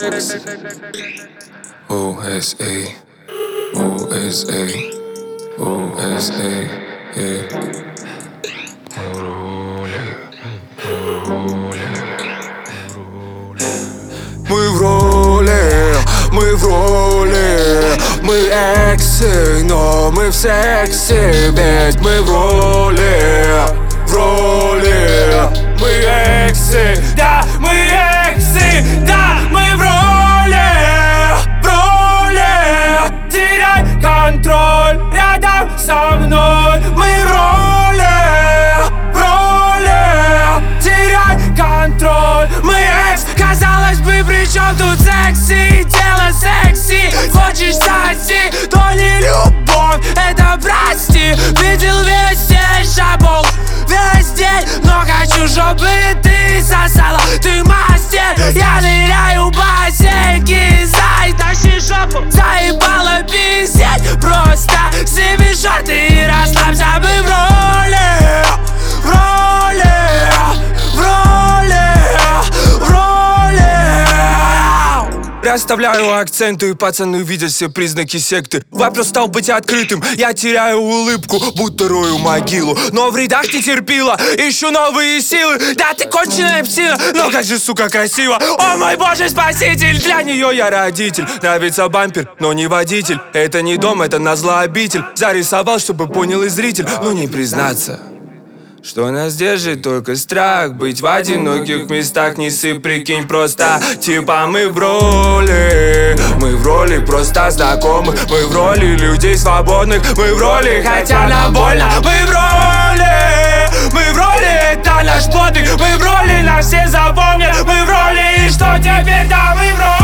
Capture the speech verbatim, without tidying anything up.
O S A, O S A, O S A, yeah. Мы в роли, мы в роли, мы эксы, но мы в сексе, ведь мы в роли, в роли, мы эксы, да, мы эксы, да, мы в роли, в роли, теряй контроль рядом со мной, мы в роли, в роли, теряй контроль, мы экс, казалось бы, при чем тут секси, тело секси, хочешь соси, то не любовь, это прости, видел весь день шабол, весь день, но хочу, чтобы ты сосала, ты мастер, я ныряю в бассейн, зай, тащи жопу, заебала пиздеть, просто сними шорты и расслабься, мы в роли, в роли, в роли, в роли. Расставляю акценты, пацаны видят все признаки секты. Вопрос стал быть открытым, я теряю улыбку, будто рою могилу. Но в рядах не терпила, ищу новые силы. Да ты конченая псина, но как же, сука, красиво. О мой боже, спаситель, для нее я родитель. Нравится бампер, но не водитель. Это не дом, это назло обитель. Зарисовал, чтобы понял и зритель, но не признаться, что нас держит только страх. Быть в одиноких местах, не сыпь, прикинь, просто типа мы в роли, мы в роли просто знакомых, мы в роли людей свободных, мы в роли, хотя нам больно. Мы в роли, мы в роли, это наш подвиг, мы в роли, нас все запомнят. Мы в роли, и что теперь, да, мы в роли.